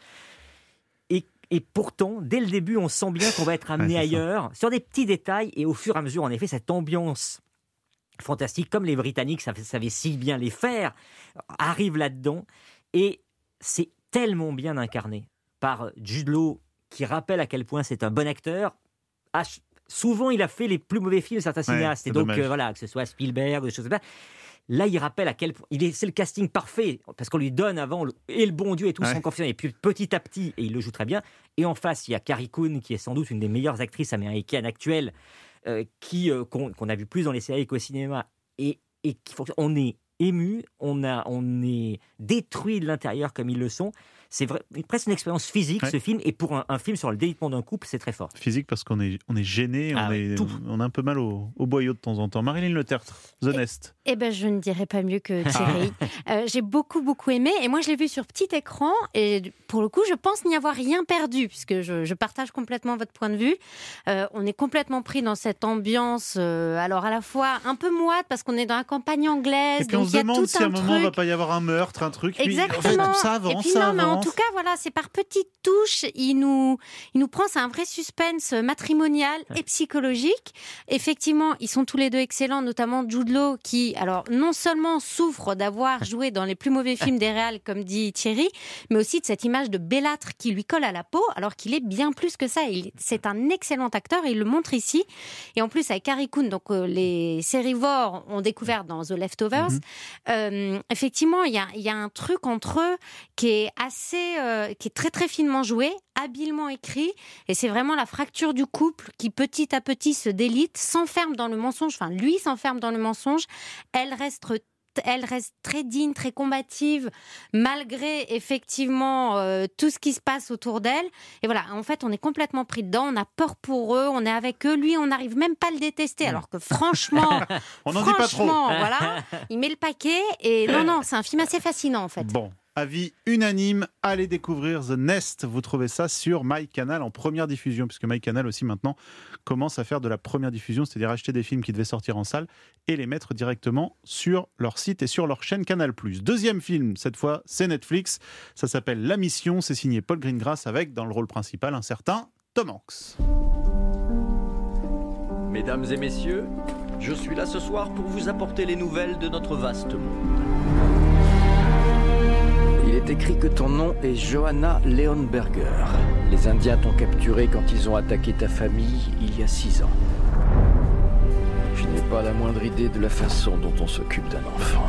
Et, et pourtant, dès le début, on sent bien qu'on va être amené ouais, ailleurs, ça. sur des petits détails, et au fur et à mesure, en effet, cette ambiance fantastique, comme les Britanniques savaient si bien les faire, arrive là-dedans, et c'est tellement bien incarné par Jude Law, qui rappelle à quel point c'est un bon acteur. Ah, souvent, il a fait les plus mauvais films de certains cinéastes, ouais, et donc, euh, voilà, que ce soit Spielberg, des choses comme ça. Là, il rappelle à quel point... Il est, c'est le casting parfait, parce qu'on lui donne avant le, et le bon Dieu et tout ouais. sans confiance. Et puis petit à petit, et il le joue très bien. Et en face, il y a Carrie Coon, qui est sans doute une des meilleures actrices américaines actuelles, euh, qui, euh, qu'on, qu'on a vu plus dans les séries qu'au cinéma. Et, et qui fonctionne. On est ému, on, a, on est détruit de l'intérieur comme ils le sont. c'est vrai, presque une expérience physique, Ouais. ce film. Et pour un, un film sur le délitement d'un couple, c'est très fort. Physique parce qu'on est, on est gêné, Ah on, ouais, est, tout. on a un peu mal au, au boyau de temps en temps. Marilyn Le Tertre, The Nest. Eh ben, je ne dirais pas mieux que Thierry. Euh, j'ai beaucoup, beaucoup aimé. Et moi, je l'ai vu sur petit écran. Et pour le coup, je pense n'y avoir rien perdu, puisque je, je partage complètement votre point de vue. Euh, on est complètement pris dans cette ambiance, euh, alors à la fois un peu moite, parce qu'on est dans la campagne anglaise. Et puis on donc se il y a demande tout si à un un moment il va truc. pas y avoir un meurtre, un truc. Puis, Exactement. en fait, ça avance, et puis ça non, mais en avance. tout cas, voilà, c'est par petites touches. Il nous, il nous prend, c'est un vrai suspense matrimonial et psychologique. Effectivement, ils sont tous les deux excellents, notamment Jude Law, qui, alors, non seulement souffre d'avoir joué dans les plus mauvais films des réals, comme dit Thierry, mais aussi de cette image de bellâtre qui lui colle à la peau, alors qu'il est bien plus que ça. Il, c'est un excellent acteur et il le montre ici. Et en plus, avec Carrie Coon, donc euh, les sérivores ont découvert dans The Leftovers, Mhm. euh, effectivement, il y a, il y a un truc entre eux qui est assez, euh, qui est très très finement joué, habilement écrit, et c'est vraiment la fracture du couple qui petit à petit se délite, s'enferme dans le mensonge. Enfin, lui s'enferme dans le mensonge. Elle reste elle reste très digne, très combative, malgré effectivement euh, tout ce qui se passe autour d'elle. Et voilà, en fait, on est complètement pris dedans, on a peur pour eux, on est avec eux. Lui, on n'arrive même pas à le détester, alors que franchement, On n'en dit pas trop. franchement, voilà, il met le paquet. Et non, non, c'est un film assez fascinant, en fait. Bon, avis unanime, allez découvrir The Nest. Vous trouvez ça sur MyCanal en première diffusion, puisque MyCanal aussi maintenant commence à faire de la première diffusion, c'est-à-dire acheter des films qui devaient sortir en salle et les mettre directement sur leur site et sur leur chaîne Canal+. Deuxième film, cette fois, c'est Netflix. Ça s'appelle La Mission, c'est signé Paul Greengrass avec, dans le rôle principal, un certain Tom Hanks. Mesdames et messieurs, je suis là ce soir pour vous apporter les nouvelles de notre vaste monde. Il est écrit que ton nom est Johanna Leonberger. Les Indiens t'ont capturé quand ils ont attaqué ta famille il y a six ans. Je n'ai pas la moindre idée de la façon dont on s'occupe d'un enfant.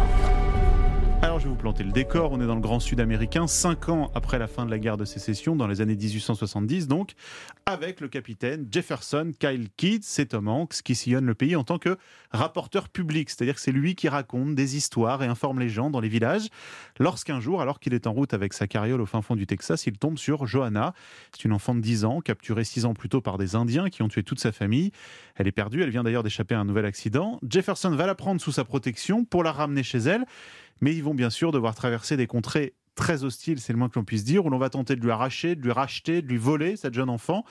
Alors je vais vous planter le décor, on est dans le Grand Sud américain, cinq ans après la fin de la guerre de sécession, dans les années dix-huit cent soixante-dix donc, avec le capitaine Jefferson Kyle Kidd, c'est Tom Hanks qui sillonne le pays en tant que rapporteur public, c'est-à-dire que c'est lui qui raconte des histoires et informe les gens dans les villages, lorsqu'un jour, alors qu'il est en route avec sa carriole au fin fond du Texas, il tombe sur Johanna, c'est une enfant de dix ans, capturée six ans plus tôt par des Indiens qui ont tué toute sa famille, elle est perdue, elle vient d'ailleurs d'échapper à un nouvel accident, Jefferson va la prendre sous sa protection pour la ramener chez elle, mais ils vont bien sûr devoir traverser des contrées très hostiles, c'est le moins que l'on puisse dire, où l'on va tenter de lui arracher, de lui racheter, de lui voler cette jeune enfant.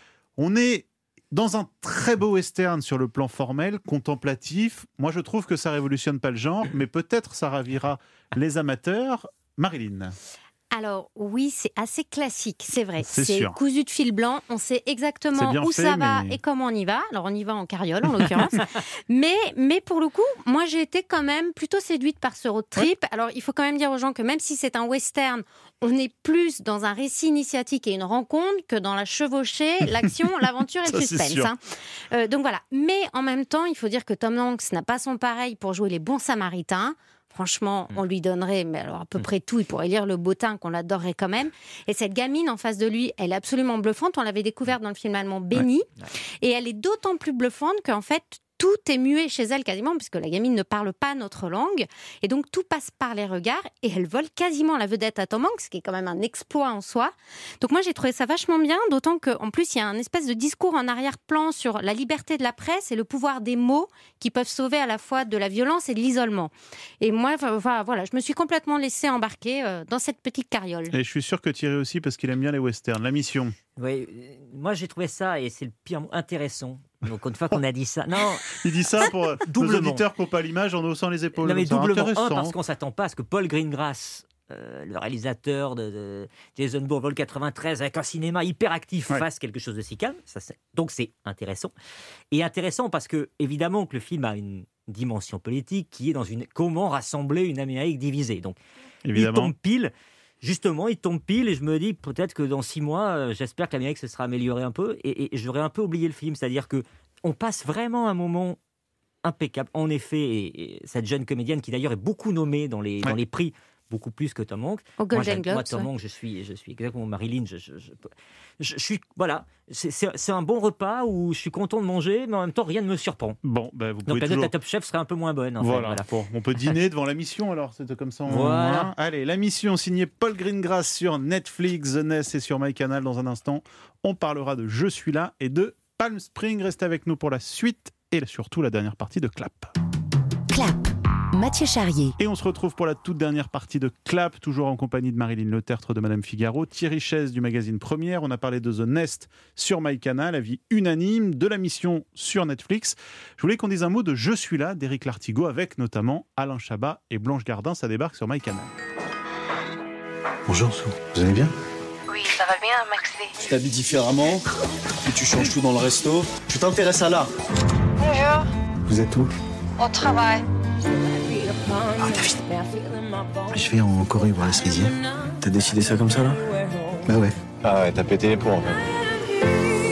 On est dans un très beau western sur le plan formel, contemplatif. Moi, je trouve que ça révolutionne pas le genre, mais peut-être ça ravira les amateurs. Marilyn. Alors oui, c'est assez classique, c'est vrai. C'est C'est sûr. cousu de fil blanc, on sait C'est exactement bien où fait, ça va mais- et comment on y va. Alors on y va en carriole en l'occurrence. mais, mais pour le coup, moi j'ai été quand même plutôt séduite par ce road trip. Alors il faut quand même dire aux gens que même si c'est un western, on est plus dans un récit initiatique et une rencontre que dans la chevauchée, l'action, l'aventure et Ça, le c'est suspense. sûr. hein. Euh, donc voilà. Mais en même temps, il faut dire que Tom Hanks n'a pas son pareil pour jouer les bons samaritains. Franchement, on lui donnerait, mais alors à peu près tout. Il pourrait lire Le Bottin, qu'on l'adorerait quand même. Et cette gamine en face de lui, elle est absolument bluffante. On l'avait découverte dans le film allemand Béni. Et elle est d'autant plus bluffante qu'en fait, tout est muet chez elle quasiment, puisque la gamine ne parle pas notre langue. Et donc, tout passe par les regards. Et elle vole quasiment la vedette à Tom Hanks, ce qui est quand même un exploit en soi. Donc moi, j'ai trouvé ça vachement bien, d'autant qu'en plus, il y a un espèce de discours en arrière-plan sur la liberté de la presse et le pouvoir des mots qui peuvent sauver à la fois de la violence et de l'isolement. Et moi, voilà, voilà, je me suis complètement laissée embarquer euh, dans cette petite carriole. Et je suis sûr que Thierry aussi, parce qu'il aime bien les westerns. La Mission. Oui, euh, moi j'ai trouvé ça, et c'est le pire mot, intéressant. Donc une fois qu'on a dit ça, non. Il dit ça pour euh, nos Doublement. auditeurs qui n'ont pas l'image en haussant les épaules. Non mais comme ça. doublement. Un, Intéressant. parce qu'on ne s'attend pas à ce que Paul Greengrass, euh, le réalisateur de, de Jason Bourne Vol quatre-vingt-treize, avec un cinéma hyper actif, Ouais. fasse quelque chose de si calme. Ça, c'est- donc c'est intéressant. Et intéressant parce que, évidemment, que le film a une dimension politique qui est dans une... Comment rassembler une Amérique divisée. Donc, Évidemment. il tombe pile... Justement, il tombe pile et je me dis peut-être que dans six mois, euh, j'espère que l'Amérique se sera améliorée un peu et, et j'aurais un peu oublié le film. C'est-à-dire que on passe vraiment un moment impeccable. En effet, et, et cette jeune comédienne qui d'ailleurs est beaucoup nommée dans les, dans les prix, beaucoup plus que Tom Hanks. Au Golden moi, j'aime- Globes, moi, Tom ouais. Hanks, je suis, je suis exactement Marilyn. Je, je, je, je- je suis, voilà, c'est, c'est, c'est un bon repas où je suis content de manger, mais en même temps, rien ne me surprend. Bon, ben, vous Donc pouvez la note toujours... à Top Chef serait un peu moins bonne. En fait, Voilà, voilà. Bon, on peut dîner devant la mission alors, c'était comme ça. on- Voilà. Allez, la mission signée Paul Greengrass sur Netflix, The Nest et sur MyCanal. Dans un instant, on parlera de Je suis là et de Palm Springs. Restez avec nous pour la suite et surtout la dernière partie de Clap. Clap, Mathieu Charrier. Et on se retrouve pour la toute dernière partie de Clap, toujours en compagnie de Marilyn Le Tertre de Madame Figaro, Thierry Chaise du magazine Première. On a parlé de The Nest sur MyCanal, avis unanime, de la mission sur Netflix. Je voulais qu'on dise un mot de Je suis là d'Éric Lartigot avec notamment Alain Chabat et Blanche Gardin. Ça débarque sur MyCanal. Bonjour Sou, vous allez bien? Oui, ça va bien, Maxley. Tu t'habilles différemment, puis tu changes tout dans le resto. Tu t'intéresses à l'art. Bonjour. Vous êtes où? Au travail. Ah David, je vais en Corée voir les cerisiers. T'as décidé ça comme ça là? Bah ouais. Ah ouais, t'as pété les plombs en fait.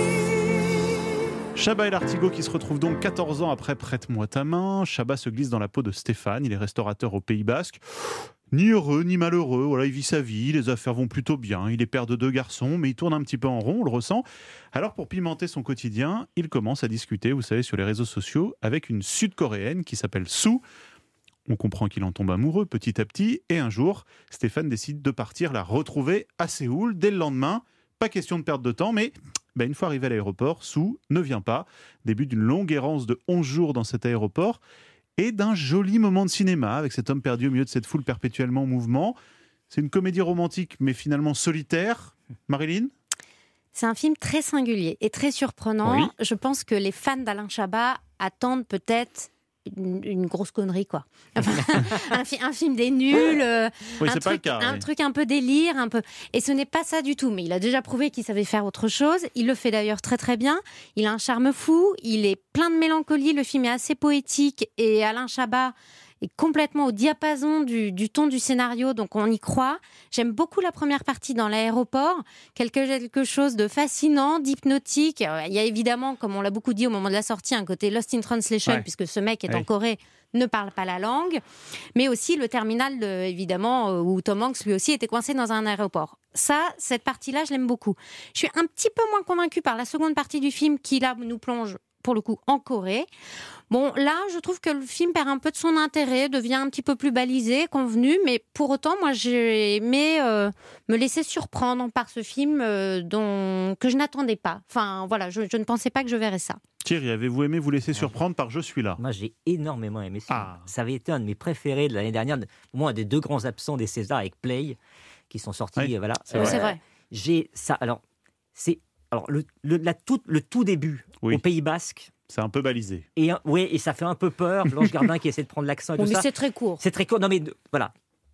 Chabat et Lartigot qui se retrouvent donc quatorze ans après Prête-moi ta main. Chabat se glisse dans la peau de Stéphane, il est restaurateur au Pays Basque. Ni heureux, ni malheureux, voilà, il vit sa vie, les affaires vont plutôt bien, il est père de deux garçons, mais il tourne un petit peu en rond, on le ressent. Alors pour pimenter son quotidien, il commence à discuter, vous savez, sur les réseaux sociaux, avec une Sud-Coréenne qui s'appelle Soo. On comprend qu'il en tombe amoureux petit à petit, et un jour, Stéphane décide de partir la retrouver à Séoul dès le lendemain. Pas question de perdre de temps, mais bah, une fois arrivé à l'aéroport, Soo ne vient pas. Début d'une longue errance de onze jours dans cet aéroport, et d'un joli moment de cinéma avec cet homme perdu au milieu de cette foule perpétuellement en mouvement. C'est une comédie romantique, mais finalement solitaire. Marilyn ? C'est un film très singulier et très surprenant. Oui. Je pense que les fans d'Alain Chabat attendent peut-être une, une grosse connerie, quoi. Enfin, un, fi- un film des nuls, euh, Oui, un, c'est pas le truc, cas, un oui. truc un peu délire, un peu. Et ce n'est pas ça du tout. Mais il a déjà prouvé qu'il savait faire autre chose. Il le fait d'ailleurs très très bien. Il a un charme fou. Il est plein de mélancolie. Le film est assez poétique et Alain Chabat est complètement au diapason du, du ton du scénario, donc on y croit. J'aime beaucoup la première partie dans l'aéroport, quelque, quelque chose de fascinant, d'hypnotique. Euh, Il y a évidemment, comme on l'a beaucoup dit au moment de la sortie, un côté Lost in Translation, Ouais. puisque ce mec est Ouais. en Corée, ne parle pas la langue, mais aussi le terminal, de, évidemment, euh, où Tom Hanks, lui aussi, était coincé dans un aéroport. Ça, cette partie-là, je l'aime beaucoup. Je suis un petit peu moins convaincue par la seconde partie du film, qui, là, nous plonge, pour le coup, en Corée. Bon, là, je trouve que le film perd un peu de son intérêt, devient un petit peu plus balisé, convenu, mais pour autant, moi, j'ai aimé euh, me laisser surprendre par ce film euh, dont, que je n'attendais pas. Enfin, voilà, je, je ne pensais pas que je verrais ça. Thierry, avez-vous aimé vous laisser surprendre par Je suis là ? Moi, j'ai énormément aimé ça. Ah. Ça avait été un de mes préférés de l'année dernière. Pour moi, un des deux grands absents des Césars avec Play, qui sont sortis. Oui, euh, voilà. c'est vrai. C'est vrai. J'ai ça. Alors, c'est alors le, le, la tout, le tout début Oui. au Pays Basque. C'est un peu balisé. Et un- ouais, et ça fait un peu peur. Blanche Gardin qui essaie de prendre l'accent et Bon, tout mais ça. c'est très court. C'est très court. Non, mais de- voilà.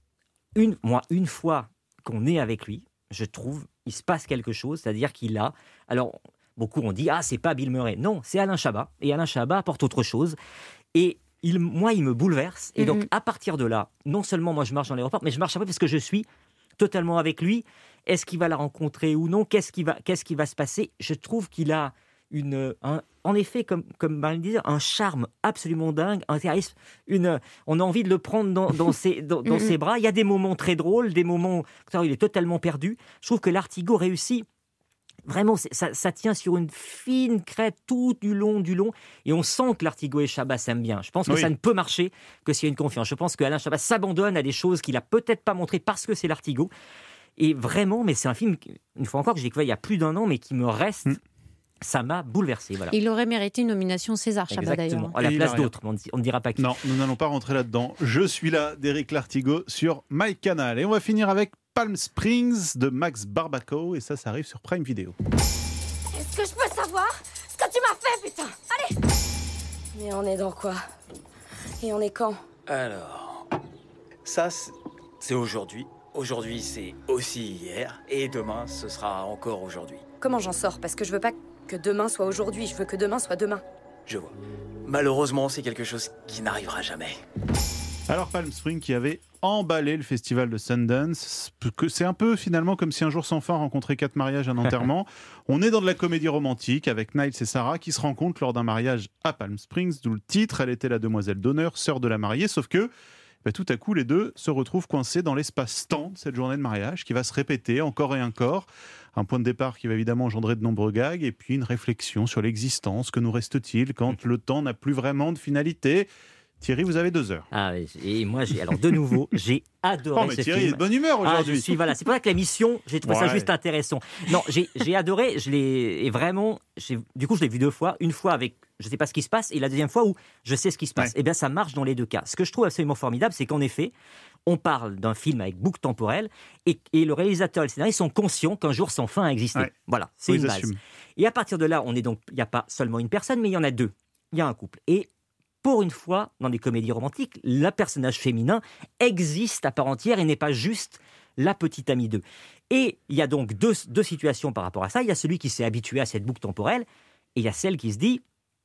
Une, moi, une fois qu'on est avec lui, je trouve, il se passe quelque chose. C'est-à-dire qu'il a. Alors, beaucoup ont dit, ah, c'est pas Bill Murray. Non, c'est Alain Chabat. Et Alain Chabat apporte autre chose. Et il, moi, il me bouleverse. Et donc, Mhm. à partir de là, non seulement moi, je marche dans l'aéroport, mais je marche après parce que je suis totalement avec lui. Est-ce qu'il va la rencontrer ou non? Qu'est-ce qui va, qu'est-ce qui va se passer? Je trouve qu'il a une, un- en effet, comme, comme Marine disait, un charme absolument dingue, un charisme. Une, on a envie de le prendre dans, dans, ses, dans, dans ses bras. Il y a des moments très drôles, des moments où il est totalement perdu. Je trouve que Lartigot réussit. Vraiment, c'est- ça, ça tient sur une fine crête tout du long, du long. Et on sent que Lartigot et Chabat s'aiment bien. Je pense que Oui. ça ne peut marcher que s'il y a une confiance. Je pense qu'Alain Chabat s'abandonne à des choses qu'il a peut-être pas montrées parce que c'est Lartigot. Et vraiment, mais c'est un film, une fois encore, que j'ai découvert il y a plus d'un an, mais qui me reste. Ça m'a bouleversé. Voilà. Il aurait mérité une nomination César, Chabat, d'ailleurs. Exactement. À la Et il place a rien. d'autres, mais on ne on ne dira pas qui. Non, nous n'allons pas rentrer là-dedans. Je suis là d'Éric Lartigot sur MyCanal. Et on va finir avec Palm Springs de Max Barbaco. Et ça, ça arrive sur Prime Video. Est-ce que je peux savoir ce que tu m'as fait, putain? Allez! Mais on est dans quoi? Et on est quand? Alors, ça, c'est- c'est aujourd'hui. Aujourd'hui, c'est aussi hier. Et demain, ce sera encore aujourd'hui. Comment j'en sors? Parce que je veux pas que demain soit aujourd'hui, je veux que demain soit demain. Je vois. Malheureusement, c'est quelque chose qui n'arrivera jamais. Alors Palm Springs qui avait emballé le festival de Sundance, que c'est un peu finalement comme si un jour sans fin rencontrait quatre mariages, un enterrement. On est dans de la comédie romantique avec Niles et Sarah qui se rencontrent lors d'un mariage à Palm Springs, d'où le titre. Elle était la demoiselle d'honneur, sœur de la mariée, sauf que bah, tout à coup, les deux se retrouvent coincés dans l'espace-temps de cette journée de mariage qui va se répéter encore et encore. Un point de départ qui va évidemment engendrer de nombreux gags et puis une réflexion sur l'existence. Que nous reste-t-il quand le temps n'a plus vraiment de finalité ? Thierry, vous avez deux heures. Ah, et moi, j'ai, alors de nouveau, j'ai adoré oh, mais ce Thierry film. est de bonne humeur aujourd'hui. Ah, je suis, voilà, c'est pour ça que la mission, j'ai trouvé ouais. ça juste intéressant. Non, j'ai, j'ai adoré, je l'ai, et vraiment, j'ai, du coup, je l'ai vu deux fois. Une fois avec, je ne sais pas ce qui se passe, et la deuxième fois où je sais ce qui se passe. Ouais. Et bien, ça marche dans les deux cas. Ce que je trouve absolument formidable, c'est qu'en effet, on parle d'un film avec boucle temporelle, et, et le réalisateur et le scénariste sont conscients qu'un jour sans fin a existé. Ouais. Voilà, c'est oui, une base. Assument. Et à partir de là, on est donc, il n'y a pas seulement une personne, mais il y en a deux. Il y a un couple. Et pour une fois, dans les comédies romantiques, le personnage féminin existe à part entière et n'est pas juste la petite amie d'eux. Et il y a donc deux, deux situations par rapport à ça. Il y a celui qui s'est habitué à cette boucle temporelle et il y a celle qui se dit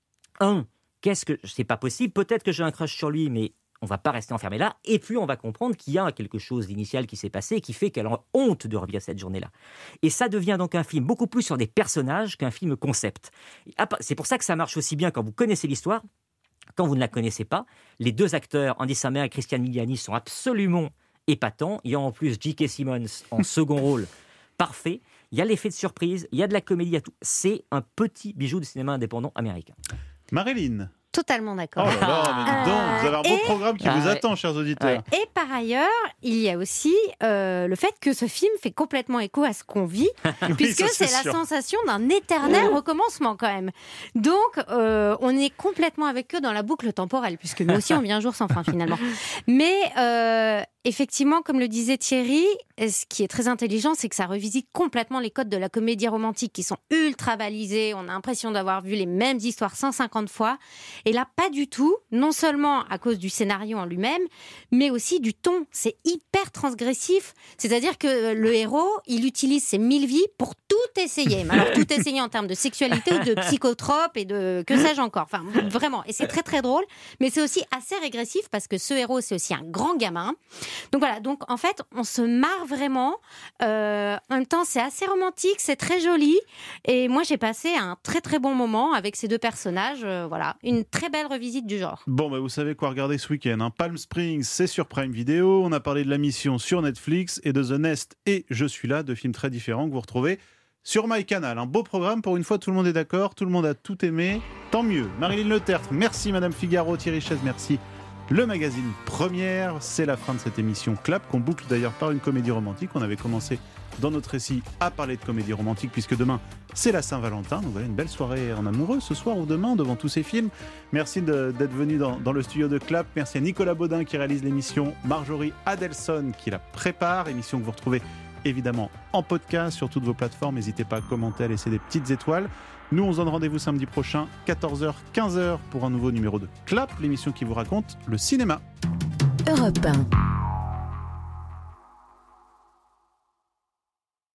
un, qu'est-ce que c'est pas possible, peut-être que j'ai un crush sur lui, mais on va pas rester enfermé là. Et puis on va comprendre qu'il y a quelque chose d'initial qui s'est passé et qui fait qu'elle a honte de revivre cette journée-là. Et ça devient donc un film beaucoup plus sur des personnages qu'un film concept. C'est pour ça que ça marche aussi bien quand vous connaissez l'histoire. Quand vous ne la connaissez pas, les deux acteurs, Andy Samberg et Christian Miliani, sont absolument épatants. Il y a en plus J K. Simmons en second rôle, parfait. Il y a l'effet de surprise, il y a de la comédie à tout. C'est un petit bijou du cinéma indépendant américain. Marilyn. Totalement d'accord. Oh là là, mais dis donc, vous avez un beau et... programme qui ah, vous attend, chers auditeurs. Et par ailleurs, il y a aussi euh, le fait que ce film fait complètement écho à ce qu'on vit, oui, puisque c'est, c'est la sensation d'un éternel oh. recommencement quand même. Donc, euh, on est complètement avec eux dans la boucle temporelle, puisque nous aussi, on vit un jour sans fin finalement. Mais euh, effectivement, comme le disait Thierry, ce qui est très intelligent, c'est que ça revisite complètement les codes de la comédie romantique qui sont ultra balisés. On a l'impression d'avoir vu les mêmes histoires cent cinquante fois. Et là, pas du tout, non seulement à cause du scénario en lui-même, mais aussi du ton. C'est hyper transgressif. C'est-à-dire que le héros, il utilise ses mille vies pour tout essayer. Mais alors, tout essayer en termes de sexualité ou de psychotropes et de que sais-je encore. Enfin, vraiment. Et c'est très, très drôle. Mais c'est aussi assez régressif parce que ce héros, c'est aussi un grand gamin. Donc voilà. Donc, en fait, on se marre vraiment. Euh, en même temps, c'est assez romantique, c'est très joli. Et moi, j'ai passé un très, très bon moment avec ces deux personnages. Euh, voilà. Une très belle revisite du genre. Bon, bah, vous savez quoi regarder ce week-end. Hein. Palm Springs, c'est sur Prime Video. On a parlé de La Mission sur Netflix et de The Nest et Je suis là, deux films très différents que vous retrouvez sur MyCanal. Un beau programme. Pour une fois, tout le monde est d'accord. Tout le monde a tout aimé. Tant mieux. Marilyn Le Tertre, merci Madame Figaro. Thierry Chaise, merci. Le magazine Première, c'est la fin de cette émission Clap, qu'on boucle d'ailleurs par une comédie romantique. On avait commencé dans notre récit à parler de comédie romantique, puisque demain, c'est la Saint-Valentin. Donc voilà, une belle soirée en amoureux ce soir ou demain devant tous ces films. Merci de, d'être venu dans, dans le studio de Clap. Merci à Nicolas Baudin qui réalise l'émission, Marjorie Adelson qui la prépare, émission que vous retrouvez évidemment en podcast sur toutes vos plateformes. N'hésitez pas à commenter, à laisser des petites étoiles. Nous, on se donne rendez-vous samedi prochain, quatorze heures, quinze heures, pour un nouveau numéro de Clap, l'émission qui vous raconte le cinéma. Europe un.